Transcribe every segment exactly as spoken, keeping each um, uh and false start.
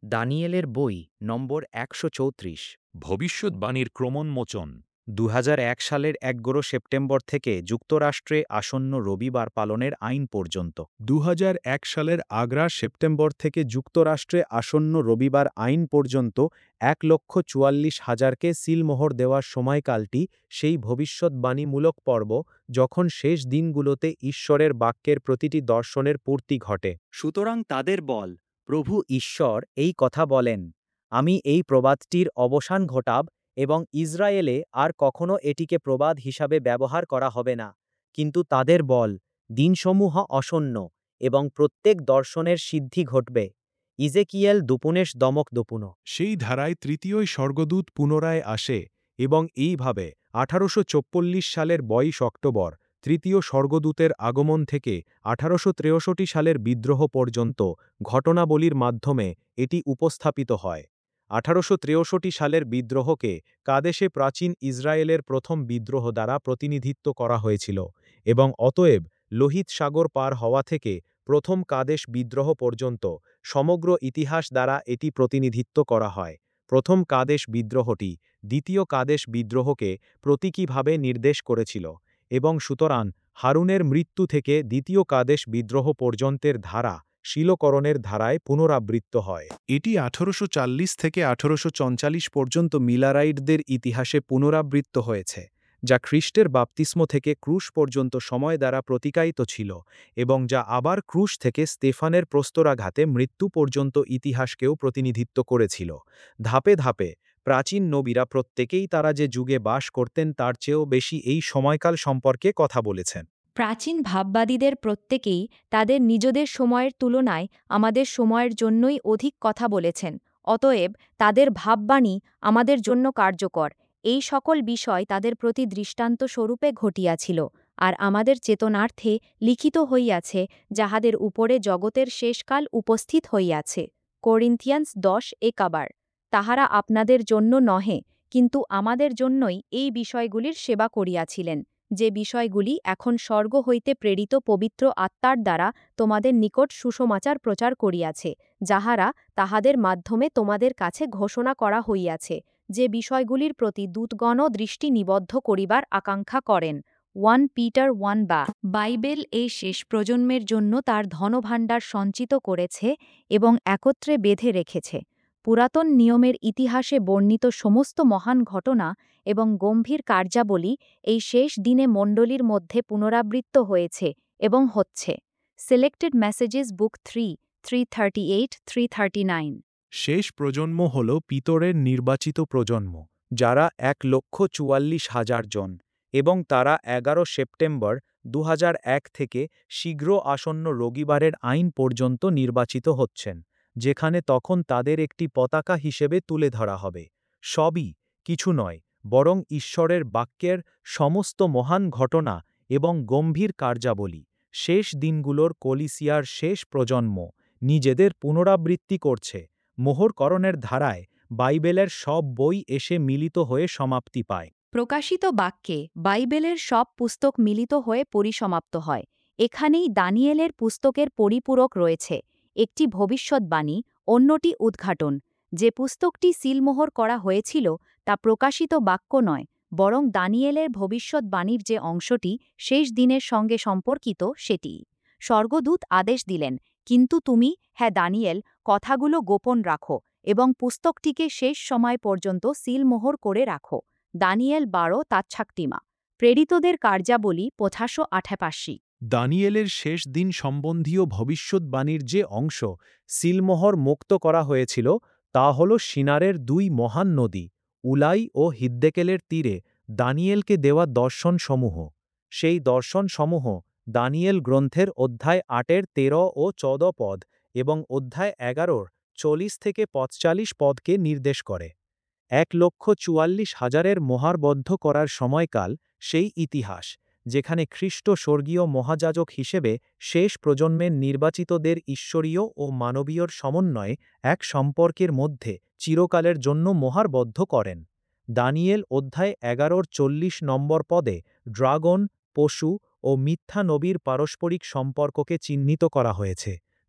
দানিয়েলের বই নম্বর একশো চৌত্রিশ। ভবিষ্যৎবাণীর ক্রমোন্মোচন। দু হাজার এক সালের এগারো সেপ্টেম্বর থেকে যুক্তরাষ্ট্রে আসন্ন রবিবার পালনের আইন পর্যন্ত। দু হাজার এক সালের আগ্রা সেপ্টেম্বর থেকে যুক্তরাষ্ট্রে আসন্ন রবিবার আইন পর্যন্ত এক লক্ষ চুয়াল্লিশ হাজারকে সিলমোহর দেওয়ার সময়কালটি সেই ভবিষ্যৎবাণীমূলক পর্ব যখন শেষ দিনগুলোতে ঈশ্বরের বাক্যের প্রতিটি দর্শনের পূর্তি ঘটে। সুতরাং তাদের বল, প্রভু ঈশ্বর এই কথা বলেন, আমি এই প্রবাদটির অবসান ঘটাব এবং ইসরায়েলে আর কখনো এটিকে প্রবাদ হিসাবে ব্যবহার করা হবে না। কিন্তু তাদের বল, দিনসমূহ আসন্ন এবং প্রত্যেক দর্শনের সিদ্ধি ঘটবে। ইজেকিয়েল দুপুনেশ দমক দুপুনো। সেই ধারায় তৃতীয় স্বর্গদূত পুনরায় আসে এবং এইভাবে আঠারোশো চব্বিশ সালের বাইশ অক্টোবর তৃতীয় স্বর্গদূতের আগমন থেকে আঠারোশো ত্রেষট্টি সালের বিদ্রোহ পর্যন্ত ঘটনাবলীর মাধ্যমে এটি উপস্থাপিত হয়। আঠারোশো ত্রেষট্টি সালের বিদ্রোহকে কাদেশে প্রাচীন ইসরায়েলের প্রথম বিদ্রোহ দ্বারা প্রতিনিধিত্ব করা হয়েছিল এবং অতএব লোহিত সাগর পার হওয়া থেকে প্রথম কাদেশ বিদ্রোহ পর্যন্ত সমগ্র ইতিহাস দ্বারা এটি প্রতিনিধিত্ব করা হয়। প্রথম কাদেশ বিদ্রোহটি দ্বিতীয় কাদেশ বিদ্রোহকে প্রতীকীভাবে নির্দেশ করেছিল এবং সুতরাং হারুনের মৃত্যু থেকে দ্বিতীয় কাদেশ বিদ্রোহ পর্যন্তের ধারা শিলকরণের ধারায় পুনরাবৃত্ত হয়। এটি আঠারোশো চল্লিশ থেকে আঠারোশো চৌচল্লিশ পর্যন্ত মিলারাইটদের ইতিহাসে পুনরাবৃত্ত হয়েছে, যা খ্রিস্টের বাপ্তিস্ম থেকে ক্রুশ পর্যন্ত সময় দ্বারা প্রতিকায়িত ছিল এবং যা আবার ক্রুশ থেকে স্তেফানের প্রস্তরাঘাতে মৃত্যু পর্যন্ত ইতিহাসকেও প্রতিনিধিত্ব করেছিল। ধাপে ধাপে প্রাচীন নবীরা প্রত্যেকেই তারা যে যুগে বাস করতেন তার চেয়েও বেশি এই সময়কাল সম্পর্কে কথা বলেছেন। প্রাচীন ভাববাদীদের প্রত্যেকেই তাদের নিজেদের সময়ের তুলনায় আমাদের সময়ের জন্যই অধিক কথা বলেছেন। অতএব তাদের ভাববাণী আমাদের জন্য কার্যকর। এই সকল বিষয় তাদের প্রতি দৃষ্টান্ত স্বরূপে ঘটিয়াছিল, আর আমাদের চেতনার্থে লিখিত হইয়াছে, যাহাদের উপরে জগতের শেষকাল উপস্থিত হইয়াছে। করিন্থিয়ান্স দশ একাবার। তাহারা আপনাদের জন্য নহে, কিন্তু আমাদের জন্যই এই বিষয়গুলির সেবা করিয়াছিলেন, যে বিষয়গুলি এখন স্বর্গ হইতে প্রেরিত পবিত্র আত্মার দ্বারা তোমাদের নিকট সুসমাচার প্রচার করিয়াছে, যাহারা তাহাদের মাধ্যমে তোমাদের কাছে ঘোষণা করা হইয়াছে, যে বিষয়গুলির প্রতি দূতগণও দৃষ্টি নিবদ্ধ করিবার আকাঙ্ক্ষা করেন। ওয়ান পিটার ওয়ান বা বাইবেল এই শেষ প্রজন্মের জন্য তার ধনভাণ্ডার সঞ্চিত করেছে এবং একত্রে বেঁধে রেখেছে। পুরাতন নিয়মের ইতিহাসে বর্ণিত সমস্ত মহান ঘটনা এবং গম্ভীর কার্যাবলী এই শেষ দিনে মণ্ডলীর মধ্যে পুনরাবৃত্ত হয়েছে এবং হচ্ছে। Selected messages book three three thirty eight three thirty nine. শেষ প্রজন্ম হল পিতরের নির্বাচিত প্রজন্ম, যারা এক লক্ষ চুয়াল্লিশ হাজার জন, এবং তারা এগারো সেপ্টেম্বর দু হাজার এক থেকে শীঘ্র আসন্ন রবিবারের আইন পর্যন্ত নির্বাচিত হচ্ছেন, যেখানে তখন তাদের একটি পতাকা হিসেবে তুলে ধরা হবে। সবই কিছু নয়, বরং ঈশ্বরের বাক্যের সমস্ত মহান ঘটনা এবং গম্ভীর কার্যাবলী। শেষ দিনগুলোর কলিসিয়ার শেষ প্রজন্ম নিজেদের পুনরাবৃত্তি করছে। মোহরকরণের ধারায় বাইবেলের সব বই এসে মিলিত হয়ে সমাপ্তি পায়। প্রকাশিত বাক্যে বাইবেলের সব পুস্তক মিলিত হয়ে পরিসমাপ্ত হয়। এখানেই দানিয়েলের পুস্তকের পরিপূরক রয়েছে, একটি ভবিষ্যৎবাণী, অন্যটি উদ্ঘাটন। যে পুস্তকটি সিলমোহর করা হয়েছিল তা প্রকাশিত বাক্য নয়, বরং দানিয়েলের ভবিষ্যৎবাণীর যে অংশটি শেষ দিনের সঙ্গে সম্পর্কিত সেটি। স্বর্গদূত আদেশ দিলেন, কিন্তু তুমি, হ্যাঁ দানিয়েল, কথাগুলো গোপন রাখো এবং পুস্তকটিকে শেষ সময় পর্যন্ত সিলমোহর করে রাখো। দানিয়েল বারো তাচ্ছাকটিমা। প্রেরিতদের কার্যাবলী পঁচাশো আঠাপাশি। দানিয়েলের শেষ দিন সম্বন্ধীয় ভবিষ্যৎবাণীর যে অংশ সিলমোহর মুক্ত করা হয়েছিল তা হল সিনারের দুই মহান নদী, উলাই ও হিদ্দেকেলের তীরে দানিয়েলকে দেওয়া দর্শনসমূহ। সেই দর্শনসমূহ দানিয়েল গ্রন্থের অধ্যায় আটের তেরো ও চৌদ পদ এবং অধ্যায় এগারোর চল্লিশ থেকে পঁচল্লিশ পদকে নির্দেশ করে। এক লক্ষ চুয়াল্লিশ হাজারের মোহারবদ্ধ করার সময়কাল সেই ইতিহাস, যেখানে খ্রিস্ট স্বর্গীয় মহাযাজক হিসেবে শেষ প্রজন্মের নির্বাচিতদের ঈশ্বরীয় ও মানবীয় সমন্বয়ে এক সম্পর্কের মধ্যে চিরকালের জন্য মোহারবদ্ধ করেন। দানিয়েল অধ্যায় এগারোর চল্লিশ নম্বর পদে ড্রাগন, পশু ও মিথ্যা নবীর পারস্পরিক সম্পর্ককে চিহ্নিত করা হয়েছে,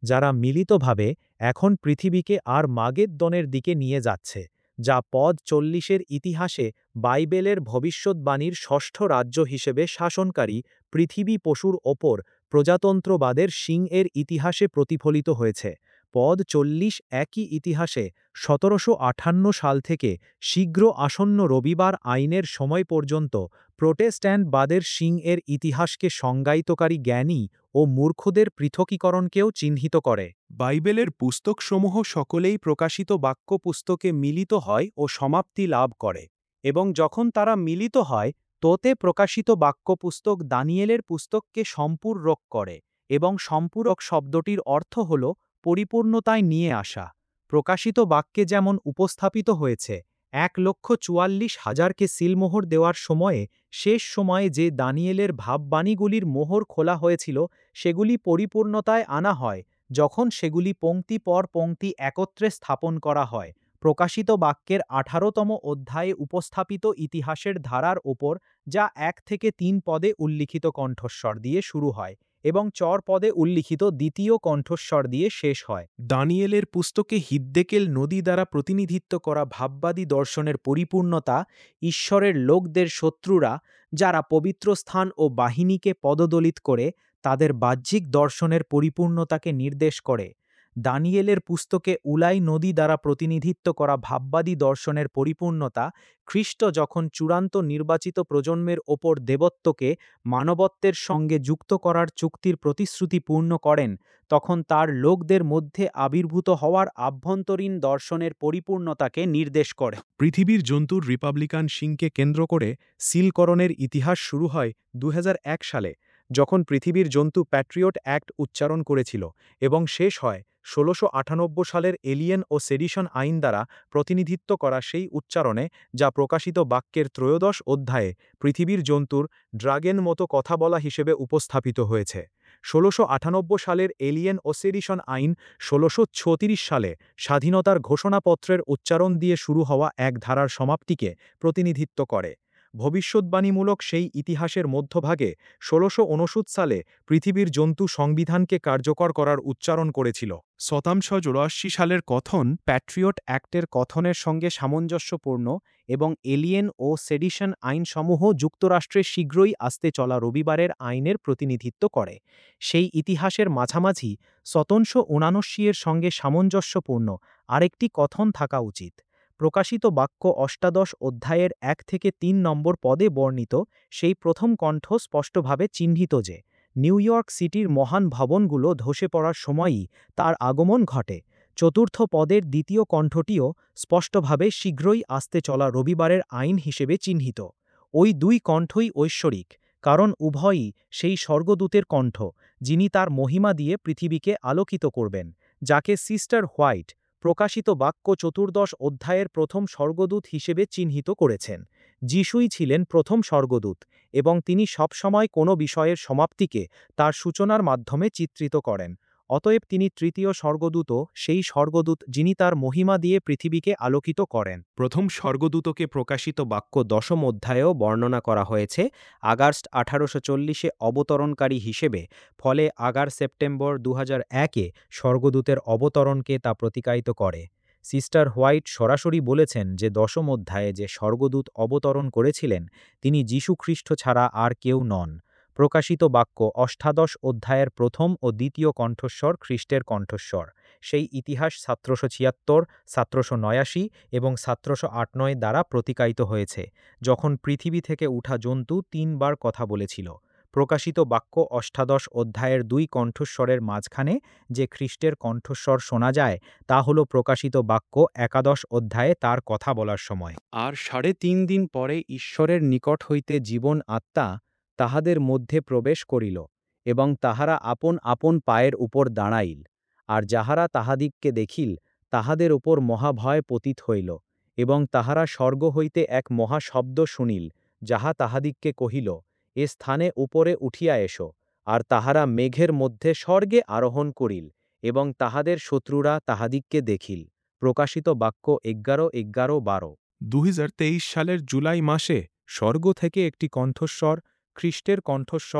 যারা মিলিতভাবে এখন পৃথিবীকে আর মাগেদ্দনের দিকে নিয়ে যাচ্ছে, যা পদ চল্লিশের ইতিহাসে বাইবেলের ভবিষ্যদ্বাণীর ষষ্ঠ রাজ্য হিসেবে শাসনকারী পৃথিবী পশুর ওপর প্রজাতন্ত্রবাদের সিংহের ইতিহাসে প্রতিফলিত হয়েছে। পদ চল্লিশ একই ইতিহাসে সতেরোশো আটান্ন সাল থেকে শীঘ্র আসন্ন রবিবার আইনের সময় পর্যন্ত প্রোটেস্ট্যান্টবাদের সিংহের ইতিহাসকে সংজ্ঞায়িতকারী জ্ঞানী ও মূর্খদের পৃথকীকরণকেও চিহ্নিত করে। বাইবেলের পুস্তকসমূহ সকলেই প্রকাশিত বাক্য পুস্তকে মিলিত হয় ও সমাপ্তি লাভ করে, এবং যখন তারা মিলিত হয় তোতে প্রকাশিত বাক্য পুস্তক দানিয়েলের পুস্তককে সম্পূরক করে, এবং সম্পূরক শব্দটির অর্থ হল পরিপূর্ণতায় নিয়ে আসা। প্রকাশিত বাক্যে যেমন উপস্থাপিত হয়েছে, এক লক্ষ চুয়াল্লিশ হাজারকে সিলমোহর দেওয়ার সময়ে শেষ সময়ে যে দানিয়েলের ভাববাণীগুলির মোহর খোলা হয়েছিল সেগুলি পরিপূর্ণতায় আনা হয় যখন সেগুলি পংক্তি পর পংক্তি একত্রে স্থাপন করা হয়। প্রকাশিত বাক্যের আঠারোতম অধ্যায়ে উপস্থাপিত ইতিহাসের ধারার ওপর, যা এক থেকে তিন পদে উল্লিখিত কণ্ঠস্বর দিয়ে শুরু হয় এবং চর পদে উল্লিখিত দ্বিতীয় কণ্ঠস্বর দিয়ে শেষ হয়। দানিয়েলের পুস্তকে হিদ্দেকেল নদী দ্বারা প্রতিনিধিত্ব করা ভাববাদী দর্শনের পরিপূর্ণতা ঈশ্বরের লোকদের শত্রুরা, যারা পবিত্র স্থান ও বাহিনীকে পদদলিত করে, তাদের বাহ্যিক দর্শনের পরিপূর্ণতাকে নির্দেশ করে। দানিয়েলের পুস্তকে উলাই নদী দ্বারা প্রতিনিধিত্ব করা ভাববাদী দর্শনের পরিপূর্ণতা, খ্রিস্ট যখন চূড়ান্ত নির্বাচিত প্রজন্মের ওপর দেবত্বকে মানবত্বের সঙ্গে যুক্ত করার চুক্তির প্রতিশ্রুতি পূর্ণ করেন, তখন তার লোকদের মধ্যে আবির্ভূত হওয়ার আভ্যন্তরীণ দর্শনের পরিপূর্ণতাকে নির্দেশ করে। পৃথিবীর জন্তুর রিপাবলিকান সিংকে কেন্দ্র করে সিলকরণের ইতিহাস শুরু হয় দু হাজার এক সালে, যখন পৃথিবীর জন্তু প্যাট্রিয়ট অ্যাক্ট উচ্চারণ করেছিল, এবং শেষ হয় ষোলোশো আটানব্বই সালের এলিয়েন ও সেডিশন আইন দ্বারা প্রতিনিধিত্ব করা সেই উচ্চারণে, যা প্রকাশিত বাক্যের ত্রয়োদশ অধ্যায়ে পৃথিবীর জন্তুর ড্রাগেন মতো কথা বলা হিসেবে উপস্থাপিত হয়েছে। ষোলোশো আটানব্বই সালের এলিয়েন ও সেডিশন আইন ষোলোশো ছত্রিশ সালে স্বাধীনতার ঘোষণাপত্রের উচ্চারণ দিয়ে শুরু হওয়া এক ধারার সমাপ্তিকে প্রতিনিধিত্ব করে। ভবিষ্যদ্বাণীমূলক সেই ইতিহাসের মধ্যভাগে ষোলোশো ঊনসত্তর সালে পৃথিবীর জন্তু সংবিধানকে কার্যকর করার উচ্চারণ করেছিল। শতাংশ চৌরাশি সালের কথন প্যাট্রিয়ট অ্যাক্টের কথনের সঙ্গে সামঞ্জস্যপূর্ণ, এবং এলিয়েন ও সেডিশন আইনসমূহ যুক্তরাষ্ট্রের শীঘ্রই আসতে চলা রবিবারের আইনের প্রতিনিধিত্ব করে। সেই ইতিহাসের মাঝামাঝি শতাংশ ঊনানব্বই এর সঙ্গে সামঞ্জস্যপূর্ণ আরেকটি কথন থাকা উচিত। প্রকাশিত বাক্য অষ্টাদশ অধ্যায়ের এক থেকে তিন নম্বর পদে বর্ণিত সেই প্রথম কণ্ঠ স্পষ্টভাবে চিহ্নিত যে, নিউ ইয়র্ক সিটির মহান ভবনগুলো ধসে পড়ার সময়ই তার আগমন ঘটে। চতুর্থ পদের দ্বিতীয় কণ্ঠটিও স্পষ্টভাবে শীঘ্রই আসতে চলা রবিবারের আইন হিসেবে চিহ্নিত। ওই দুই কণ্ঠই ঐশ্বরিক, কারণ উভয়ই সেই স্বর্গদূতের কণ্ঠ যিনি তার মহিমা দিয়ে পৃথিবীকে আলোকিত করবেন, যাকে সিস্টার হোয়াইট প্রকাশিত বাক্য চতুর্দশ অধ্যায়ের প্রথম স্বর্গদূত হিসেবে চিহ্নিত করেছেন। যিশুই ছিলেন প্রথম স্বর্গদূত, এবং তিনি সবসময় কোনো বিষয়ের সমাপ্তিকে তার সূচনার মাধ্যমে চিত্রিত করেন। অতএব তিনি তৃতীয় স্বর্গদূতও সেই স্বর্গদূত যিনি তার মহিমা দিয়ে পৃথিবীকে আলোকিত করেন। প্রথম স্বর্গদূতকে প্রকাশিত বাক্য দশম অধ্যায়েও বর্ণনা করা হয়েছে আগস্ট আঠারোশো চল্লিশে অবতরণকারী হিসেবে, ফলে আগার সেপ্টেম্বর দু হাজার একে স্বর্গদূতের অবতরণকে তা প্রতিকায়িত করে। সিস্টার হোয়াইট সরাসরি বলেছেন যে দশম অধ্যায়ে যে স্বর্গদূত অবতরণ করেছিলেন তিনি যীশু খ্রিস্ট ছাড়া আর কেউ নন। প্রকাশিত বাক্য অষ্টাদশ অধ্যায়ের প্রথম ও দ্বিতীয় কণ্ঠস্বর খ্রিস্টের কণ্ঠস্বর, সেই ইতিহাস সাতশো ছিয়াত্তর, সাতশো নয়াশি এবং সাতশো আট নয় দ্বারা প্রতিকায়িত হয়েছে, যখন পৃথিবী থেকে উঠা জন্তু তিনবার কথা বলেছিল। প্রকাশিত বাক্য অষ্টাদশ অধ্যায়ের দুই কণ্ঠস্বরের মাঝখানে যে খ্রিস্টের কণ্ঠস্বর শোনা যায় তা হল প্রকাশিত বাক্য একাদশ অধ্যায়ে তার কথা বলার সময়। আর সাড়ে তিন দিন পরে ঈশ্বরের নিকট হইতে জীবন আত্মা তাহাদের মধ্যে প্রবেশ করিল, এবং তাহারা আপন আপন পায়ের উপর দাঁড়াইল। আর যাহারা তাহাদিগকে দেখিল তাহাদের উপর মহাভয় পতিত হইল, এবং তাহারা স্বর্গ হইতে এক মহাশব্দ শুনিল, যাহা তাহাদিগকে কহিল, এ স্থানে উপরে উঠিয়া এসো। আর তাহারা মেঘের মধ্যে স্বর্গে আরোহণ করিল, এবং তাহাদের শত্রুরা তাহাদিগকে দেখিল। প্রকাশিত বাক্য এগারো এগারো বারো। দু হাজার তেইশ সালের জুলাই মাসে স্বর্গ থেকে একটি কণ্ঠস্বর, খ্রিস্টের কণ্ঠস্বর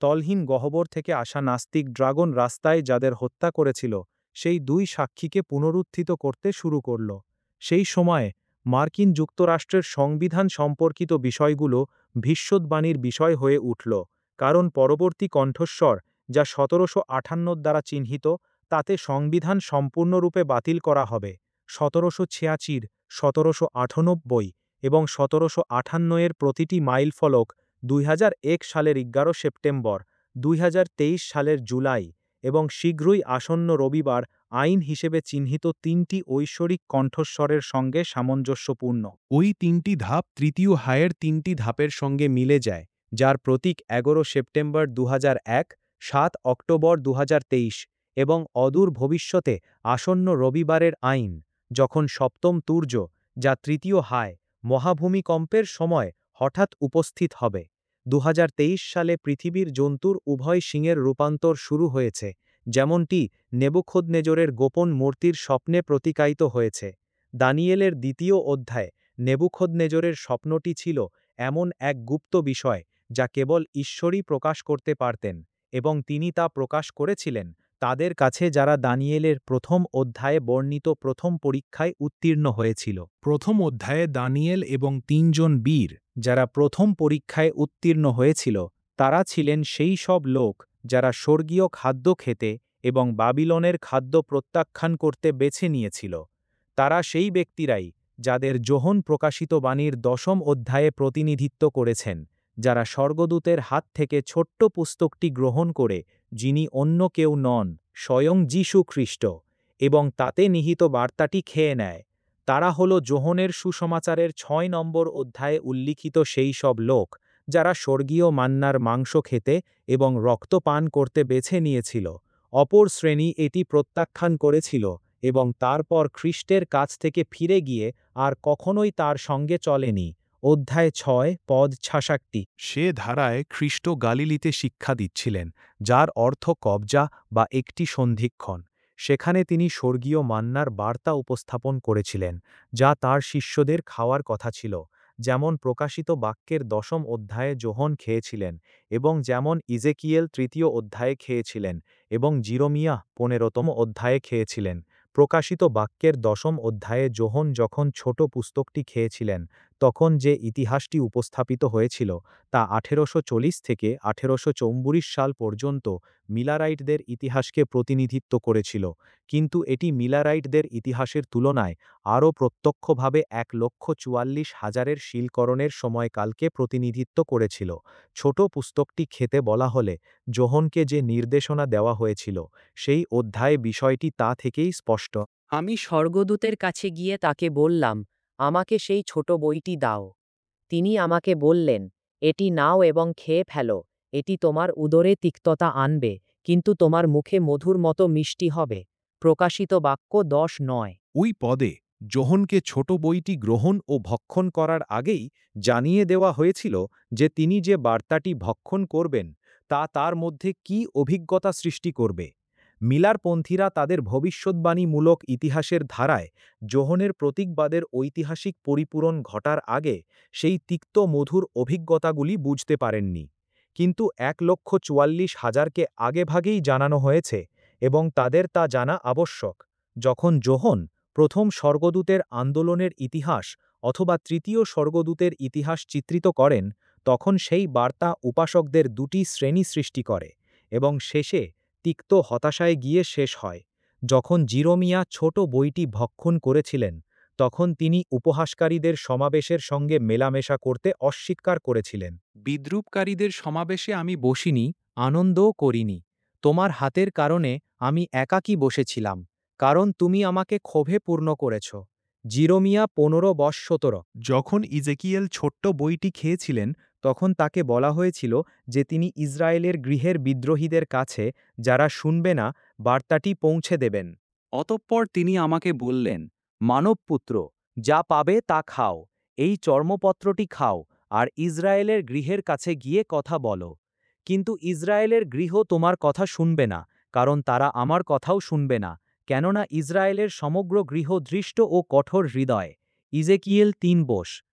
তলহীন গহ্বর থেকে আসা নাস্তিক ড্রাগন রাস্তায় যাদের হত্যা করেছিল সেই দুই সাক্ষীকে পুনরুত্থিত করতে শুরু করল। সেই সময়ে মার্কিন যুক্তরাষ্ট্রের সংবিধান সম্পর্কিত বিষয়গুলো ভবিষ্যদ্বাণীর বিষয় হয়ে উঠল, কারণ পরবর্তী কণ্ঠস্বর যা সতেরোশো আটান্ন দ্বারা চিহ্নিত তাতে সংবিধান সম্পূর্ণরূপে বাতিল করা হবে। সতেরোশো ছিয়াশির সতেরোশো আটানব্বই এবং সতেরোশো আটান্ন এর প্রতিটি মাইলফলক দুই হাজার এক সালের এগারো সেপ্টেম্বর, দুই হাজার তেইশ সালের জুলাই এবং শীঘ্রই আসন্ন রবিবার আইন হিসেবে চিহ্নিত তিনটি ঐশ্বরিক কণ্ঠস্বরের সঙ্গে সামঞ্জস্যপূর্ণ। ওই তিনটি ধাপ তৃতীয় হায়ের তিনটি ধাপের সঙ্গে মিলে যায়, যার প্রতীক এগারো সেপ্টেম্বর দু হাজার এক, সাত অক্টোবর দু হাজার তেইশ এবং অদূর ভবিষ্যতে আসন্ন রবিবারের আইন, যখন সপ্তম তুর্য, যা তৃতীয় হায়, মহাভূমিকম্পের সময় হঠাৎ উপস্থিত হবে। দু হাজার তেইশ সালে পৃথিবীর জন্তুর উভয় শিংয়ের রূপান্তর শুরু হয়েছে, যেমনটি নেবুখদ্নেজরের গোপন মূর্তির স্বপ্নে প্রতিকায়িত হয়েছে। দানিয়েলের দ্বিতীয় অধ্যায় নেবুখদ্নেজরের স্বপ্নটি ছিল এমন এক গুপ্ত বিষয় যা কেবল ঈশ্বরই প্রকাশ করতে পারতেন, এবং তিনি তা প্রকাশ করেছিলেন তাদের কাছে যারা দানিয়েলের প্রথম অধ্যায়ে বর্ণিত প্রথম পরীক্ষায় উত্তীর্ণ হয়েছিল। প্রথম অধ্যায়ে দানিয়েল এবং তিনজন বীর যারা প্রথম পরীক্ষায় উত্তীর্ণ হয়েছিল তারা ছিলেন সেই সব লোক যারা স্বর্গীয় খাদ্য খেতে এবং বাবিলনের খাদ্য প্রত্যাখ্যান করতে বেছে নিয়েছিল। তারা সেই ব্যক্তিরাই যাদের যোহন প্রকাশিত বাণীর দশম অধ্যায়ে প্রতিনিধিত্ব করেছেন, যারা স্বর্গদূতের হাত থেকে ছোট্ট পুস্তকটি গ্রহণ করে, যিনি অন্য কেউ নন, স্বয়ং যীশু খ্রিস্ট, এবং তাতে নিহিত বার্তাটি খেয়ে নেয়। তারা হল যোহনের সুসমাচারের ছয় নম্বর অধ্যায়ে উল্লিখিত সেই সব লোক যারা স্বর্গীয় মান্নার মাংস খেতে এবং রক্ত পান করতে বেছে নিয়েছিল। অপর শ্রেণী এটি প্রত্যাখ্যান করেছিল এবং তারপর খ্রিস্টের কাছ থেকে ফিরে গিয়ে আর কখনোই তার সঙ্গে চলেনি। অধ্যায় ছয় পদ ছাষট্টি। সে ধারায় খ্রিস্ট গালিলিতে শিক্ষা দিচ্ছিলেন, যার অর্থ কবজা বা একটি সন্ধিক্ষণ। সেখানে তিনি স্বর্গীয় মান্নার বার্তা উপস্থাপন করেছিলেন, যা তার শিষ্যদের খাওয়ার কথা ছিল, যেমন প্রকাশিত বাক্যের দশম অধ্যায়ে যোহন খেয়েছিলেন এবং যেমন ইজেকিয়েল তৃতীয় অধ্যায়ে খেয়েছিলেন এবং জিরোমিয়া পনেরোতম অধ্যায়ে খেয়েছিলেন। প্রকাশিত বাক্যের দশম অধ্যায়ে যোহন যখন ছোট পুস্তকটি খেয়েছিলেন, তখন যে ইতিহাসটি উপস্থাপিত হয়েছিল তা আঠেরোশো চল্লিশ থেকে আঠেরোশো চৌম্বরিশ সাল পর্যন্ত মিলারাইটদের ইতিহাসকে প্রতিনিধিত্ব করেছিল, কিন্তু এটি মিলারাইটদের ইতিহাসের তুলনায় আরও প্রত্যক্ষভাবে এক লক্ষ চুয়াল্লিশ হাজারের শিলকরণের সময়কালকে প্রতিনিধিত্ব করেছিল। ছোট পুস্তকটি খেতে বলা হলে যোহনকে যে নির্দেশনা দেওয়া হয়েছিল সেই অধ্যায়ে বিষয়টি তা থেকেই স্পষ্ট। আমি স্বর্গদূতের কাছে গিয়ে তাকে বললাম, আমাকে সেই ছোট বইটি দাও। তিনি আমাকে বললেন, এটি নাও এবং খেয়ে ফেলো, এটি তোমার উদরে তিক্ততা আনবে, কিন্তু তোমার মুখে মধুর মতো মিষ্টি হবে। প্রকাশিত বাক্য দশ নয়। ওই পদে যোহনকে ছোট বইটি গ্রহণ ও ভক্ষণ করার আগেই জানিয়ে দেওয়া হয়েছিল যে তিনি যে বার্তাটি ভক্ষণ করবেন তা তার মধ্যে কী অভিজ্ঞতা সৃষ্টি করবে। মিলারপন্থীরা তাদের ভবিষ্যদ্বাণীমূলক ইতিহাসের ধারায় যোহনের প্রতীকবাদের ঐতিহাসিক পরিপূরণ ঘটার আগে সেই তিক্ত মধুর অভিজ্ঞতাগুলি বুঝতে পারেননি, কিন্তু এক লক্ষ চুয়াল্লিশ হাজারকে আগেভাগেই জানানো হয়েছে এবং তাদের তা জানা আবশ্যক। যখন যোহন প্রথম স্বর্গদূতের আন্দোলনের ইতিহাস অথবা তৃতীয় স্বর্গদূতের ইতিহাস চিত্রিত করেন, তখন সেই বার্তা উপাসকদের দুটি শ্রেণী সৃষ্টি করে এবং শেষে তিক্ত হতাশায় গিয়ে শেষ হয়। যখন জিরোমিয়া ছোট বইটি ভক্ষণ করেছিলেন, তখন তিনি উপহাসকারীদের সমাবেশের সঙ্গে মেলামেশা করতে অস্বীকার করেছিলেন। বিদ্রূপকারীদের সমাবেশে আমি বসিনি, আনন্দও করিনি। তোমার হাতের কারণে আমি একাকী বসেছিলাম, কারণ তুমি আমাকে ক্ষোভে পূর্ণ করেছ। জিরোমিয়া পনেরো বশ সতেরো। যখন ইজেকিয়েল ছোট্ট বইটি খেয়েছিলেন, তখন তাকে বলা হয়েছিল যে তিনি ইসরায়েলের গৃহের বিদ্রোহীদের কাছে, যারা শুনবে না, বার্তাটি পৌঁছে দেবেন। অতঃপর তিনি আমাকে বললেন, মানবপুত্র, যা পাবে তা খাও, এই চর্মপত্রটি খাও আর ইসরায়েলের গৃহের কাছে গিয়ে কথা বলো। কিন্তু ইসরায়েলের গৃহ তোমার কথা শুনবে না, কারণ তারা আমার কথাও শুনবে না, কেননা ইসরায়েলের সমগ্র গৃহ দৃষ্ট ও কঠোর হৃদয়। ইজেকিয়েল তিন বোস।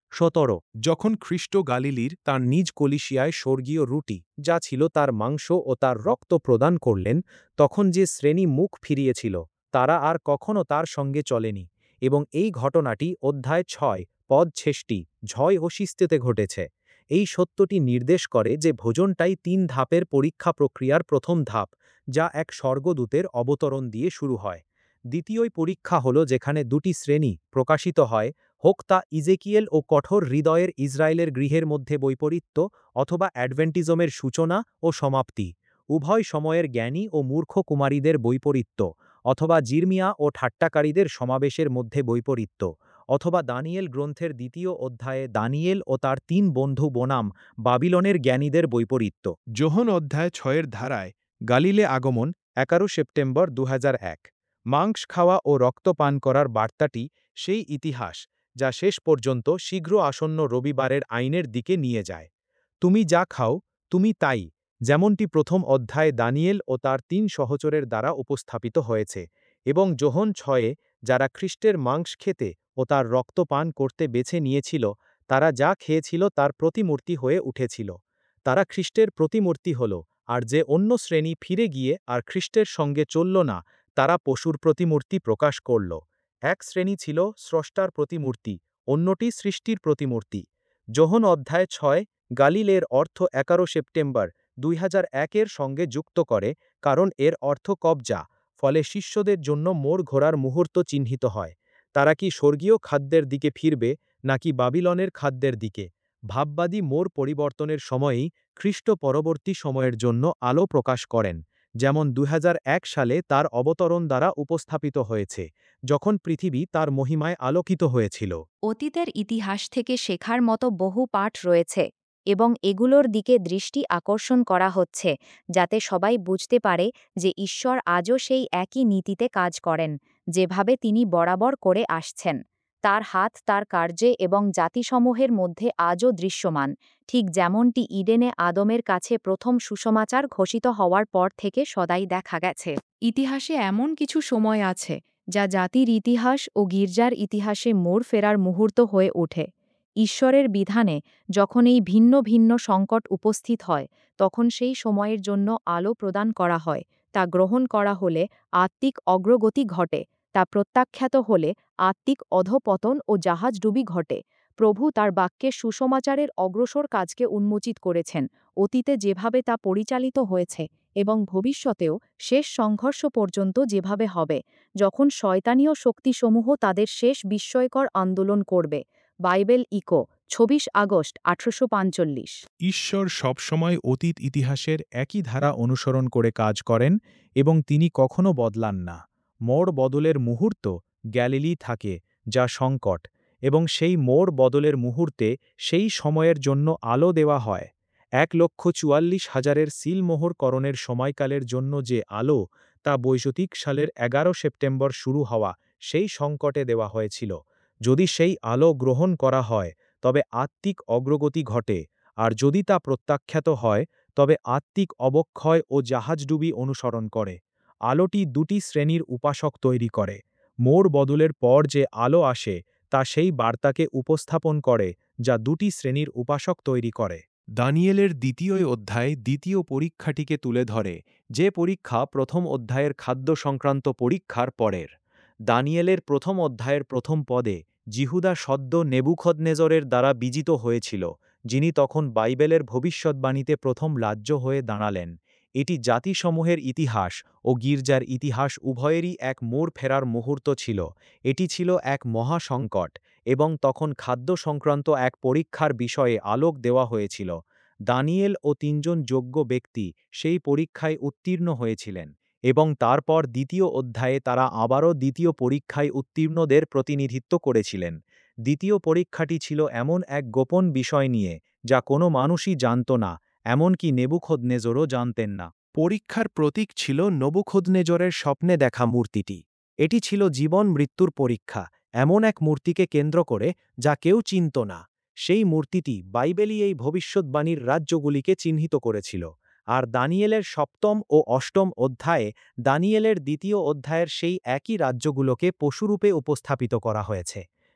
সতেরো যখন খ্রিস্ট গালিলির তার নিজ কলিশিয়ায় স্বর্গীয় রুটি যা ছিল তার মাংস ও তার রক্ত প্রদান করলেন, তখন যে শ্রেণী মুখ ফিরিয়েছিল তারা আর কখনো তার সঙ্গে চলেনি, এবং এই ঘটনাটি অধ্যায় ছয় পদ ছেষট্টি ঝয় ও শিস্তেতে ঘটেছে। এই সত্যটি নির্দেশ করে যে ভোজনটাই তিন ধাপের পরীক্ষা প্রক্রিয়ার প্রথম ধাপ, যা এক স্বর্গদূতের অবতরণ দিয়ে শুরু হয়। দ্বিতীয় পরীক্ষা হল যেখানে দুটি শ্রেণী প্রকাশিত হয়, হোক তা ইজেকিয়েল ও কঠোর হৃদয়ের ইসরায়েলের গৃহের মধ্যে বৈপরীত্য, অথবা অ্যাডভেন্টিজমের সূচনা ও সমাপ্তি, উভয় সময়ের জ্ঞানী ও মূর্খ কুমারীদের বৈপরীত্য, অথবা জির্মিয়া ও ঠাট্টাকারীদের সমাবেশের মধ্যে বৈপরীত্য, অথবা দানিয়েল গ্রন্থের দ্বিতীয় অধ্যায়ে দানিয়েল ও তার তিন বন্ধু বনাম বাবিলনের জ্ঞানীদের বৈপরীত্য। যোহন অধ্যায় ছয়ের ধারায় গালিলে আগমন এগারো সেপ্টেম্বর দু হাজার এক। মাংস খাওয়া ও রক্ত পান করার বার্তাটি সেই ইতিহাস যা শেষ পর্যন্ত শীঘ্র আসন্ন রবিবারের আইনের দিকে নিয়ে যায়। তুমি যা খাও তুমি তাই, যেমনটি প্রথম অধ্যায়ে দানিয়েল ও তার তিন সহচরের দ্বারা উপস্থাপিত হয়েছে, এবং যোহন ছয়ে যারা খ্রিস্টের মাংস খেতে ও তার রক্ত পান করতে বেছে নিয়েছিল তারা যা খেয়েছিল তার প্রতিমূর্তি হয়ে উঠেছিল। তারা খ্রিস্টের প্রতিমূর্তি হল, আর যে অন্য শ্রেণী ফিরে গিয়ে আর খ্রিস্টের সঙ্গে চলল না তারা পশুর প্রতিমূর্তি প্রকাশ করল। এক শ্রেণী ছিল স্রষ্টার প্রতিমূর্তি, অন্যটি সৃষ্টির প্রতিমূর্তি। যোহন অধ্যায় ছয় গালিলের অর্থ এগারো সেপ্টেম্বর দুই হাজার একের সঙ্গে যুক্ত করে, কারণ এর অর্থ কবজা, ফলে শিষ্যদের জন্য মোড় ঘোরার মুহূর্ত চিহ্নিত হয়। তারা কি স্বর্গীয় খাদ্যের দিকে ফিরবে নাকি বাবিলনের খাদ্যের দিকে? ভাববাদী মোড় পরিবর্তনের সময়েই খ্রিস্ট পরবর্তী সময়ের জন্য আলো প্রকাশ করেন, যেমন দুই হাজার এক সালে তার অবতরণ দ্বারা উপস্থাপিত হয়েছে, যখন পৃথিবী তার মহিমায় আলোকিত হয়েছিল। অতীতের ইতিহাস থেকে শেখার মতো বহু পাঠ রয়েছে, এবং এগুলোর দিকে দৃষ্টি আকর্ষণ করা হচ্ছে যাতে সবাই বুঝতে পারে যে ঈশ্বর আজও সেই একই নীতিতে কাজ করেন, যেভাবে তিনি বরাবর করে আসছেন। তার হাত তার কার্যে এবং জাতিসমূহের মধ্যে আজও দৃশ্যমান, ঠিক যেমনটি ইডেনে আদমের কাছে প্রথম সুসমাচার ঘোষিত হওয়ার পর থেকে সদাই দেখা গেছে। ইতিহাসে এমন কিছু সময় আছে যা জাতির ইতিহাস ও গির্জার ইতিহাসে মোড় ফেরার মুহূর্ত হয়ে ওঠে। ঈশ্বরের বিধানে যখন এই ভিন্ন ভিন্ন সংকট উপস্থিত হয়, তখন সেই সময়ের জন্য আলো প্রদান করা হয়। তা গ্রহণ করা হলে আত্মিক অগ্রগতি ঘটে, তা প্রত্যাখ্যাত হলে আত্মিক অধঃপতন ও জাহাজডুবি ঘটে। প্রভু তার বাক্যে সুসমাচারের অগ্রসর কাজকে উন্মোচিত করেছেন, অতীতে যেভাবে তা পরিচালিত হয়েছে এবং ভবিষ্যতেও শেষ সংঘর্ষ পর্যন্ত যেভাবে হবে, যখন শয়তানীয় শক্তিসমূহ তাদের শেষ বিস্ময়কর আন্দোলন করবে। বাইবেল ইকো ছাব্বিশ আগস্ট আঠারোশো পঁয়তাল্লিশ। ঈশ্বর সবসময় অতীত ইতিহাসের একই ধারা অনুসরণ করে কাজ করেন এবং তিনি কখনো বদলান না। মোড় বদলের মুহূর্ত গ্যালিলি থাকে, যা সংকট, এবং সেই মোড় বদলের মুহূর্তে সেই সময়ের জন্য আলো দেওয়া হয়। এক লক্ষ চুয়াল্লিশ হাজারের সিলমোহরকরণের সময়কালের জন্য যে আলো, তা বৈদ্যুতিক সালের এগারো সেপ্টেম্বর শুরু হওয়া সেই সংকটে দেওয়া হয়েছিল। যদি সেই আলো গ্রহণ করা হয় তবে আত্মিক অগ্রগতি ঘটে, আর যদি তা প্রত্যাখ্যাত হয় তবে আত্মিক অবক্ষয় ও জাহাজডুবি অনুসরণ করে। আলোটি দুটি শ্রেণীর উপাসক তৈরি করে। মোড় বদলের পর যে আলো আসে তা সেই বার্তাকে উপস্থাপন করে যা দুটি শ্রেণীর উপাসক তৈরি করে। দানিয়েলের দ্বিতীয় অধ্যায় দ্বিতীয় পরীক্ষাটিকে তুলে ধরে, যে পরীক্ষা প্রথম অধ্যায়ের খাদ্য সংক্রান্ত পরীক্ষার পরের। দানিয়েলের প্রথম অধ্যায়ের প্রথম পদে জিহুদা সদ্য নেবুখদনেজরের দ্বারা বিজিত হয়েছিল, যিনি তখন বাইবেলের ভবিষ্যদ্বাণীতে প্রথম রাজ্য হয়ে দাঁড়ালেন। এটি জাতিসমূহের ইতিহাস ও গির্জার ইতিহাস উভয়েরই এক মোড় ফেরার মুহূর্ত ছিল। এটি ছিল এক মহাসংকট, এবং তখন খাদ্য সংক্রান্ত এক পরীক্ষার বিষয়ে আলোক দেওয়া হয়েছিল। দানিয়েল ও তিনজন যোগ্য ব্যক্তি সেই পরীক্ষায় উত্তীর্ণ হয়েছিলেন, এবং তারপর দ্বিতীয় অধ্যায়ে তারা আবারও দ্বিতীয় পরীক্ষায় উত্তীর্ণদের প্রতিনিধিত্ব করেছিলেন। দ্বিতীয় পরীক্ষাটি ছিল এমন এক গোপন বিষয় নিয়ে যা কোনো মানুষই জানত না, এমনকি নেবুখদনেজরও জানতেন না। পরীক্ষার প্রতীক ছিল নেবুখদনেজরের স্বপ্নে দেখা মূর্তিটি। এটি ছিল জীবন মৃত্যুর পরীক্ষা, এমন এক মূর্তিকে কেন্দ্র করে যা কেউ চিনত না। সেই মূর্তিটি বাইবেলই এই ভবিষ্যদ্বাণীর রাজ্যগুলিকে চিহ্নিত করেছিল। আর দানিয়েলের সপ্তম ও অষ্টম অধ্যায়ে দানিয়েলের দ্বিতীয় অধ্যায়ের সেই একই রাজ্যগুলোকে পশুরূপে উপস্থাপিত করা হয়েছে।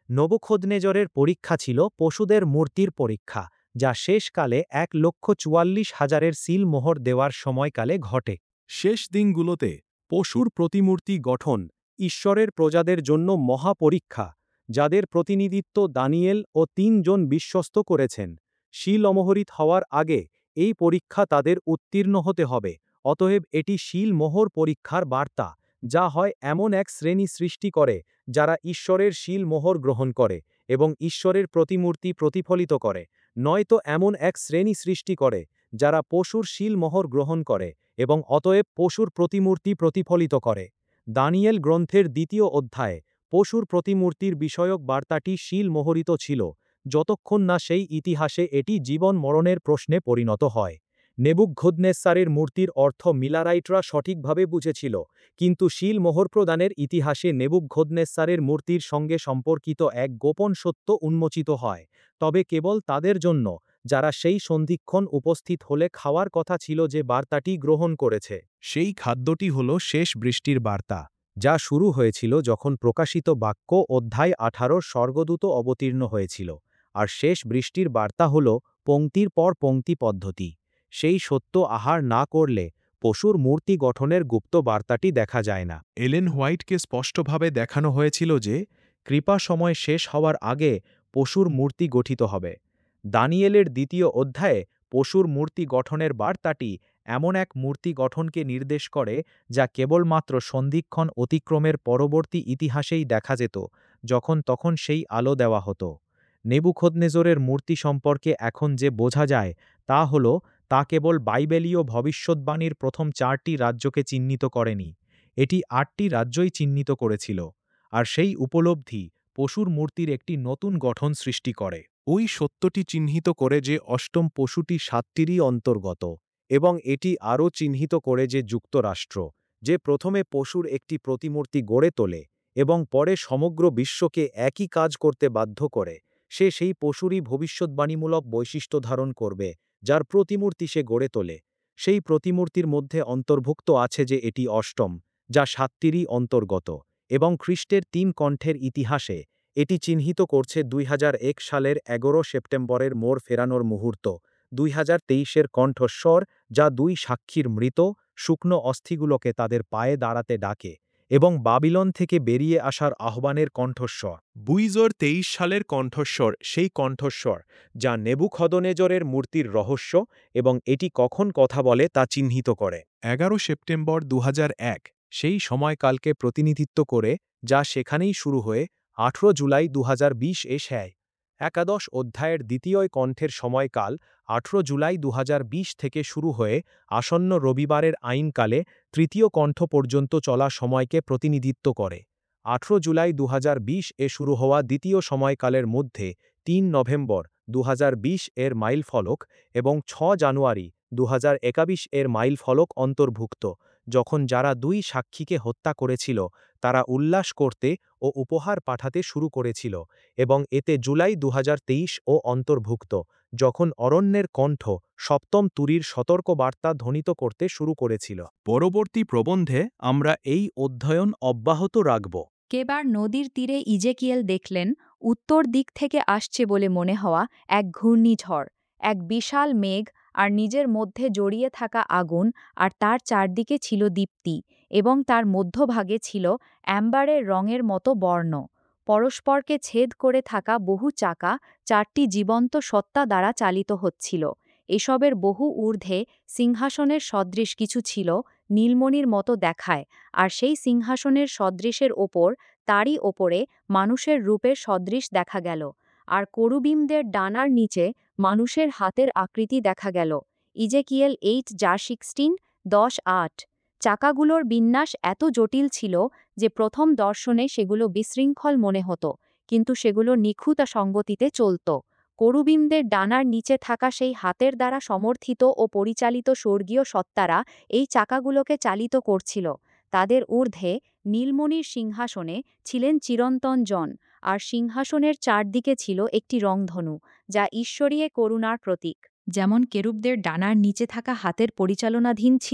নবুখদ্নেজরের পরীক্ষা ছিল পশুদের মূর্তির পরীক্ষা, যা শেষকালে এক লক্ষ চুয়াল্লিশ হাজারের সিল মোহর দেওয়ার সময়কালে ঘটে। শেষ দিনগুলোতে পশুর প্রতিমূর্তি গঠন ঈশ্বরের প্রজাদের জন্য মহাপরীক্ষা, যাদের প্রতিনিধিত্ব দানিয়েল ও তিনজন বিশ্বস্ত করেছেন। শিল অমোহরিত হওয়ার আগে এই পরীক্ষা তাদের উত্তীর্ণ হতে হবে। অতএব এটি শিল মোহর পরীক্ষার বার্তা, যা হয় এমন এক শ্রেণী সৃষ্টি করে যারা ঈশ্বরের শিল মোহর গ্রহণ করে এবং ঈশ্বরের প্রতিমূর্তি প্রতিফলিত করে, নয়তো এমন এক শ্রেণী সৃষ্টি করে যারা পশুর শিল মোহর গ্রহণ করে এবং অতএব পশুর প্রতিমূর্তি প্রতিফলিত করে। দানিয়েল গ্রন্থের দ্বিতীয় অধ্যায়ে পশুর প্রতিমূর্তির বিষয়ক বার্তাটি শিল মোহরিত ছিল, যতক্ষণ না সেই ইতিহাসে এটি জীবন মরণের প্রশ্নে পরিণত হয়। নেবুকদ্নেচ্ছারের মূর্তির অর্থ মিলারাইটরা সঠিকভাবে বুঝেছিল, কিন্তু শিল মোহর প্রদানের ইতিহাসে নেবুকদ্নেচ্ছারের মূর্তির সঙ্গে সম্পর্কিত এক গোপন সত্য উন্মোচিত হয়, তবে কেবল তাদের জন্য, যারা সেই সন্ধিক্ষণ উপস্থিত হলে খাওয়ার কথা ছিল যে বার্তাটি গ্রহণ করেছে। সেই খাদ্যটি হল শেষ বৃষ্টির বার্তা, যা শুরু হয়েছিল যখন প্রকাশিত বাক্য অধ্যায় আঠারোর স্বর্গদূত অবতীর্ণ হয়েছিল, আর শেষ বৃষ্টির বার্তা হল পংক্তির পর পংক্তি পদ্ধতি। সেই সত্য আহার না করলে পশুর মূর্তি গঠনের গুপ্ত বার্তাটি দেখা যায় না। এলেন হোয়াইটকে স্পষ্টভাবে দেখানো হয়েছিল যে কৃপা সময় শেষ হওয়ার আগে পশুর মূর্তি গঠিত হবে। দানিয়েলের দ্বিতীয় অধ্যায়ে পশুর মূর্তি গঠনের বার্তাটি এমন এক মূর্তি গঠনকে নির্দেশ করে যা কেবলমাত্র সন্ধিক্ষণ অতিক্রমের পরবর্তী ইতিহাসেই দেখা যেত, যখন তখন সেই আলো দেওয়া হতো। নেবুখদ্নেজরের মূর্তি সম্পর্কে এখন যে বোঝা যায় তা হল, তা কেবল বাইবেলীয় ভবিষ্যদ্বাণীর প্রথম চারটি রাজ্যকে চিহ্নিত করেনি, এটি আটটি রাজ্যই চিহ্নিত করেছিল, আর সেই উপলব্ধি পশুর মূর্তির একটি নতুন গঠন সৃষ্টি করে। ওই সত্যটি চিহ্নিত করে যে অষ্টম পশুটি সাতটিরই অন্তর্গত, এবং এটি আরও চিহ্নিত করে যে যুক্তরাষ্ট্র, যে প্রথমে পশুর একটি প্রতিমূর্তি গড়ে তোলে এবং পরে সমগ্র বিশ্বকে একই কাজ করতে বাধ্য করে, সে সেই পশুরই ভবিষ্যদ্বাণীমূলক বৈশিষ্ট্য ধারণ করবে যার প্রতিমূর্তি সে গড়ে তোলে। সেই প্রতিমূর্তির মধ্যে অন্তর্ভুক্ত আছে যে এটি অষ্টম, যা সাতটিরই অন্তর্গত, এবং খ্রিস্টের তিন কণ্ঠের ইতিহাসে এটি চিহ্নিত করছে দুই হাজার এক সালের এগারো সেপ্টেম্বরের মোড় ফেরানোর মুহূর্ত, দুই হাজার তেইশের কণ্ঠস্বর, যা দুই সাক্ষীর মৃত, শুকনো অস্থিগুলোকে তাদের পায়ে দাঁড়াতে ডাকে, এবং বাবিলন থেকে বেরিয়ে আসার আহ্বানের কণ্ঠস্বর। বুইজর তেইশ সালের কণ্ঠস্বর সেই কণ্ঠস্বর যা নেবুখদ্নেজরের মূর্তির রহস্য এবং এটি কখন কথা বলে তা চিহ্নিত করে। এগারো সেপ্টেম্বর দু হাজার এক সেই সময়কালকে প্রতিনিধিত্ব করে, যা সেখানেই শুরু হয়ে আঠেরো জুলাই দু হাজার বিশ এ শেষ। একাদশ অধ্যায়ের দ্বিতীয় কণ্ঠের সময়কাল আঠেরো জুলাই দু হাজার বিশ থেকে শুরু হয়ে আসন্ন রবিবারের আইনকালে তৃতীয় কণ্ঠ পর্যন্ত চলা সময়কে প্রতিনিধিত্ব করে। আঠেরো জুলাই দু হাজার বিশ এ শুরু হওয়া দ্বিতীয় সময়কালের মধ্যে তিন নভেম্বর দু হাজার বিশ এর মাইলফলক এবং ছয় জানুয়ারি দু হাজার একাবিশ এর মাইলফলক অন্তর্ভুক্ত, যখন যারা দুই সাক্ষীকে হত্যা করেছিল তারা উল্লাস করতে ও উপহার পাঠাতে শুরু করেছিল, এবং এতে জুলাই দু হাজার তেইশ ও অন্তর্ভুক্ত, যখন অরণ্যের কণ্ঠ সপ্তম তুরীর সতর্কবার্তা ধ্বনিত করতে শুরু করেছিল। পরবর্তী প্রবন্ধে আমরা এই অধ্যয়ন অব্যাহত রাখব। কেবার নদীর তীরে ইজেকিয়েল দেখলেন উত্তর দিক থেকে আসছে বলে মনে হওয়া এক ঘূর্ণিঝড়, এক বিশাল মেঘ, আর নিজের মধ্যে জড়িয়ে থাকা আগুন, আর তার চারদিকে ছিল দীপ্তি, এবং তার মধ্যভাগে ছিল অ্যাম্বারের রঙের মতো বর্ণ। পরস্পরকে ছেদ করে থাকা বহু চাকা চারটি জীবন্ত সত্তা দ্বারা চালিত হচ্ছিল। এসবের বহু ঊর্ধ্বে সিংহাসনের সদৃশ কিছু ছিল, নীলমণির মতো দেখায়, আর সেই সিংহাসনের সদৃশের ওপর, তারই ওপরে মানুষের রূপের সদৃশ দেখা গেল, আর করুবিমদের ডানার নিচে মানুষের হাতের আকৃতি দেখা গেল। ইজেকিয়েল এইট যা সিক্সটিন দশ আট। চাকাগুলোর বিন্যাস এত জটিল ছিল যে প্রথম দর্শনে সেগুলো বিশৃঙ্খল মনে হতো, কিন্তু সেগুলো নিখুঁত সঙ্গতিতে চলত। করুবিমদের ডানার নিচে থাকা সেই হাতের দ্বারা সমর্থিত ও পরিচালিত স্বর্গীয় সত্তারা এই চাকাগুলোকে চালিত করছিল। তাদের ঊর্ধ্বে নীলমণির সিংহাসনে ছিলেন চিরন্তন জন, আর সিংহাসনের চারদিকে ছিল একটি রংধনু, যা ঈশ্বরীয় করুণার প্রতীক। যেমন কেরুবদের ডানার নিচে থাকা হাতের পরিচালনাধীন ছিল,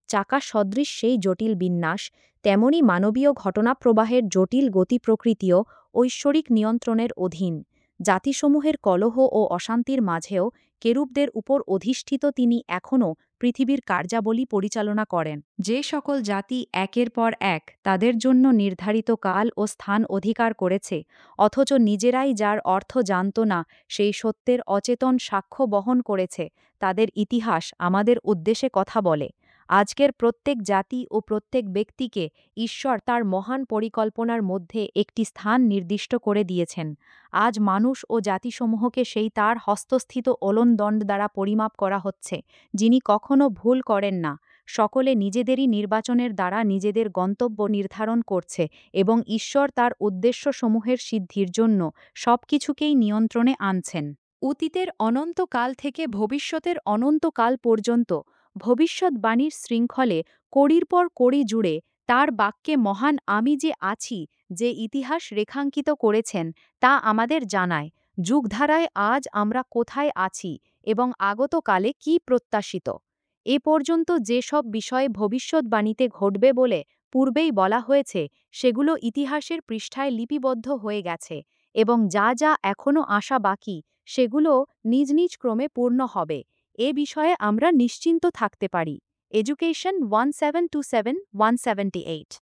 চাকা সদৃশ সেই জটিল বিন্যাস, তেমনি মানবীয় ঘটনাপ্রবাহের জটিল গতি প্রকৃতিও ঐশ্বরিক নিয়ন্ত্রণের অধীন। জাতিসমূহের কলহ ও অশান্তির মাঝেও কেরুবদের উপর অধিষ্ঠিত তিনি এখনও পৃথিবীর কার্যাবলী পরিচালনা করেন। যে সকল জাতি একের পর এক তাদের জন্য নির্ধারিত কাল ও স্থান অধিকার করেছে, অথচ নিজেরাই যার অর্থ জানত না, সেই সত্যের অচেতন সাক্ষ্য বহন করেছে, তাদের ইতিহাস আমাদের উদ্দেশ্যে কথা বলে। আজকের প্রত্যেক জাতি ও প্রত্যেক ব্যক্তিকে ঈশ্বর তার মহান পরিকল্পনার মধ্যে একটি স্থান নির্দিষ্ট করে দিয়েছেন। আজ মানুষ ও জাতিসমূহকে সেই তার হস্তস্থিত ওলনদণ্ড দ্বারা পরিমাপ করা হচ্ছে, যিনি কখনো ভুল করেন না। সকলে নিজেদেরই নির্বাচনের দ্বারা নিজেদের গন্তব্য নির্ধারণ করছে এবং ঈশ্বর তার উদ্দেশ্যসমূহের সিদ্ধির জন্য সবকিছুকেই নিয়ন্ত্রণে আনছেন। অতীতের অনন্তকাল থেকে ভবিষ্যতের অনন্তকাল পর্যন্ত ভবিষ্যৎবাণীর শৃঙ্খলে কড়ির পর কড়ি জুড়ে তার বাক্যে মহান আমি যে আছি যে ইতিহাস রেখাঙ্কিত করেছেন, তা আমাদের জানায় যুগধারায় আজ আমরা কোথায় আছি এবং আগতকালে কি প্রত্যাশিত। এ পর্যন্ত যেসব বিষয়ে ভবিষ্যৎবাণীতে ঘটবে বলে পূর্বেই বলা হয়েছে, সেগুলো ইতিহাসের পৃষ্ঠায় লিপিবদ্ধ হয়ে গেছে এবং যা যা এখনও আসা বাকি, সেগুলো নিজ নিজ ক্রমে পূর্ণ হবে। এ বিষয়ে আমরা নিশ্চিন্ত থাকতে পারি। Education one seven two seven one seventy eight